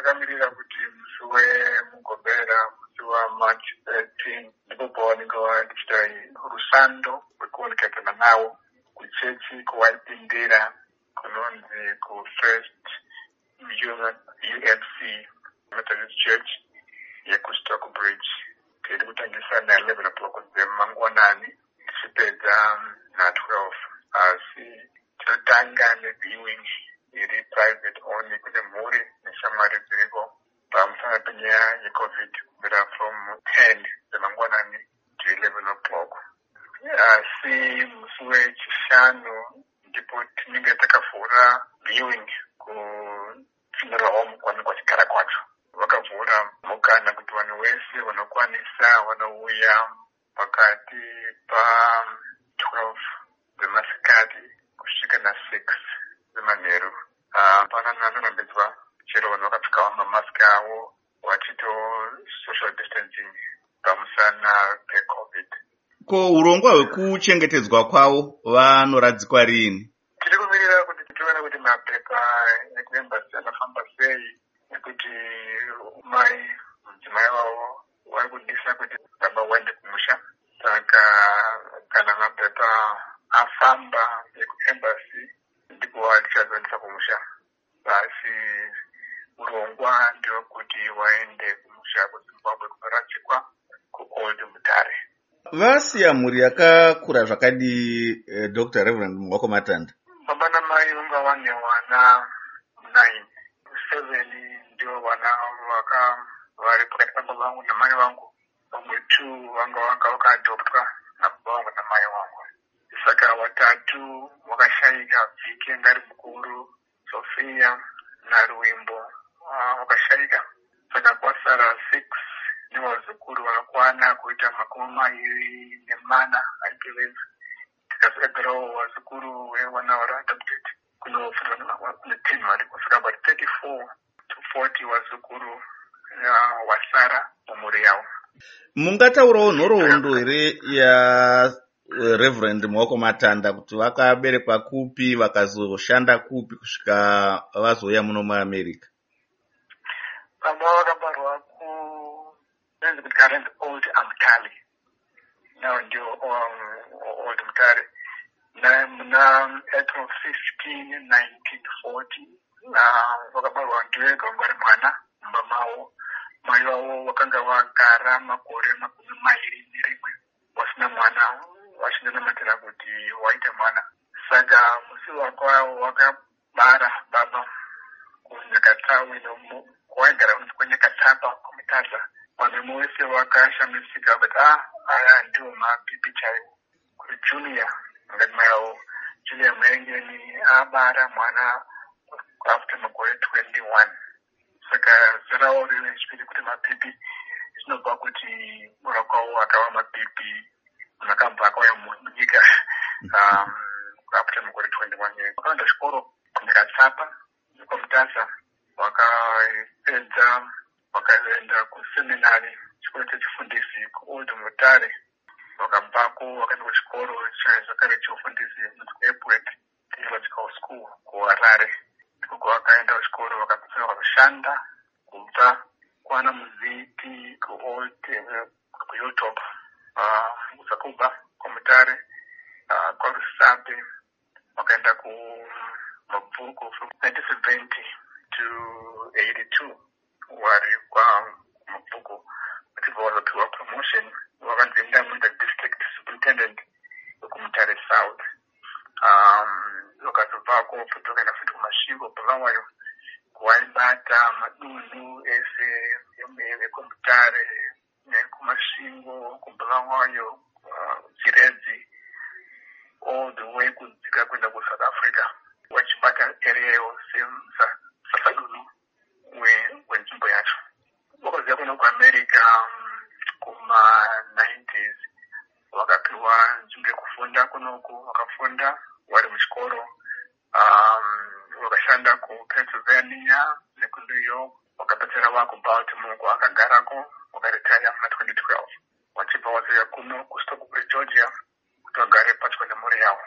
vakamirira kuti musi wemugombera musi waMarch 13 ndipo pavanenge vachiita rusando rwekuonekana nawo kuchechi kuvaipindira kunonzi kuFirst UFC Methodist Church yekuStockbridge. Tiri kutangisa na11 o'clock dzemangwanani tichipedza na12. Asi tinotanga neviewing iri private only kune mhuri neshamwari dziriko pamusana penyaya yeCovid kubvira from 10 dzemangwanani to 11 o'clock. Asi musi wechishanu ndipo tinenge takavhura viewing kufuneral home kwanenge kwachigara kwacho. Vakavhura mukana kuti vanhu vese vanokwanisa vanouya pakati pa12 dzemasikati kusvika na6 dzemanheru. Panorambedzwa chero vanhu vakapfeka mamasiki avo vachito social distancing pamusana peCovid. Ko urongwa hwekuchengetedzwa kwavo vanoradzikwa rini? Tiri kumirira kuti tione kuti mapepa ekuembasi anofamba sei, nekuti mudzimai wavo vari kudisa kuti baba waende kumusha. Saka kana mapepa afamba ekuembasi ndipo vatichazoendesa kumusha. Asi urongwa ndewekuti vaende kumusha kuZimbabwe kunoradzikwa kuOld Mutare. Vasiya mhuri yakakura zvakadii, Dr. Reverend Muwako Matanda? Baba namai vanga vane vana 9. 7 ndio vana vari pakati pababa vangu namai vangu. Vamwe 2 vanga vakaadoptwa nababa vangu namai vangu. Saka vatatu vakashayika. Vhiki yanga ari mukuru, Sofia naRuimbo vakashayika. Saka kwasara 6 nevazukuru vakakwana kuita 24 I believe. Tikazogarawo vazukuru vevana vari adopted kunofunda ne10 variko. Saka about 34 to 40 vazukuru vasara mumhuri yavo. Mungataurawo nhoroondo here ya Reverend Muwako Matanda kuti vakaberekwa kupi vakazoshanda kupi kusvika vazouya muno muAmerica? Baba vakabarwa kuReverend Old Mutare. Now ndio Old Mutare. Muna April 15, 1940 vakabarwa ndiwega ungari mwana mumamavo. Mai vavo vakanga vagara makore 21 vasina mwana, vachinamatira kuti waite mwana. Saka musi wavo vakabara baba kuNyakatsawi kwaigara kuNyakatsapa kuMutadza. Vanhu vese vakashamisika kuti aya ndiwo mapipi chaiwo. Kuri Julia ngati mai vavo Julia Murengeni abara mwana after makore 21. Saka zera ravo riri richipiri kuti mapipi zvinobva kuti mura kwavo akava mapipi akabva akauya munyika after makore 21 years. Vakaenda chikoro kuNyakatsapa nekwamutadza, vakapedza vakaenda kuseminari chikoro chechifundisi kuOld Mutare. Vakabvako vakaenda kuchikoro zvakare cheufundisi kuEpworth Theological School kuHarare. Ikoko vakaenda kuchikoro vakapedza vakashanda kubva kwana Muziti kuHilltop, kubva kuMutare kwaRusape vakaenda kumabvuku from 1970 to 82 vari kwamabvuku vachibva vazopiwa promotion vakanzi ndamuita district superintendent wekuMutare South. Vakazobvako futi vakaenda futi kuMasvingo Bulawayo kuvaibata madunhu ese ekuMutare nekuMasvingo kuBulawayo Chiredzi all the way kudzika kuenda kuSouth Africa, vachibata area yose sasadunhu wenzvimbo yacho. Vakaziva kuenda kuAmerica kuma90s vakapiwa nzvimbo yekufunda kunoku. Vakafunda vari muchikoro, vakashanda kuPennsylvania nekuNew York. Vakapedzera vakuBaltimore kwavakagarako, vakaretira muna 2012. Vachibva vazouya kuno kuStockbridge Georgia kuti vagare patyo nemhuri yavo.